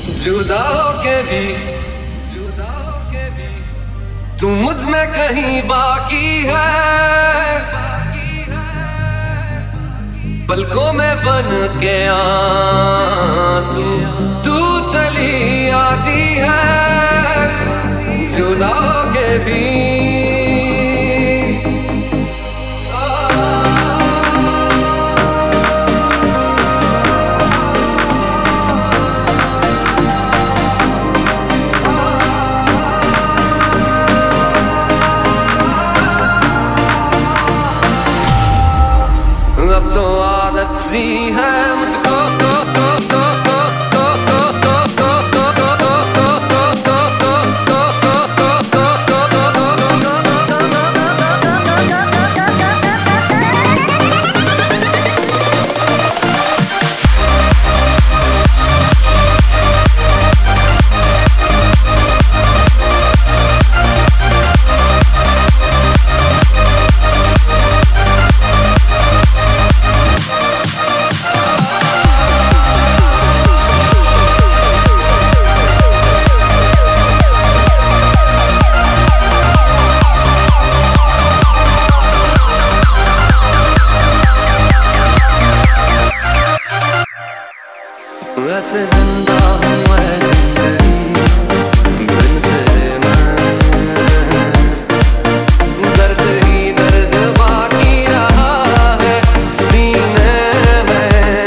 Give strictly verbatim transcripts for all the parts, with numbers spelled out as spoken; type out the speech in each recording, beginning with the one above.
जुदा होके भी जुदा होके भी तू मुझ में कहीं बाकी है, पलकों में बन के आंसू तू चली आती है। जुदा होके भी अब तो आदत सी है मुझको तो तो तो तो तो तो तो तो तो वैसे जिंदा हूँ मैं जिंदगी बिन तेरे मैं, दर्द ही दर्द बाकी रहा है सीने में,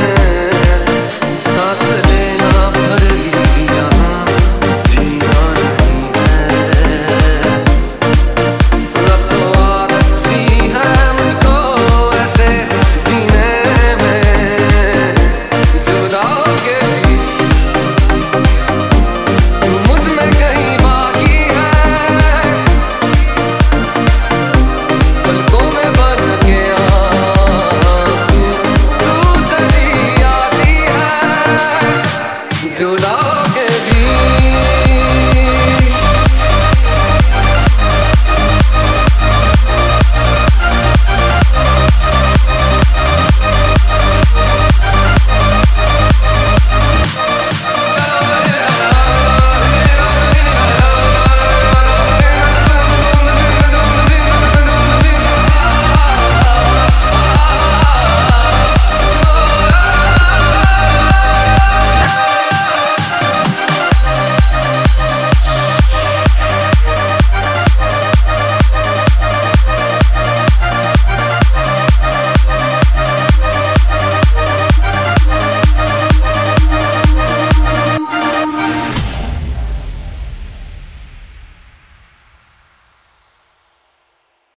सांस लेना भर ली यहाँ जीना नहीं है। अब तो आदत सी है मुझको ऐसे जीने में, जुदा जुदा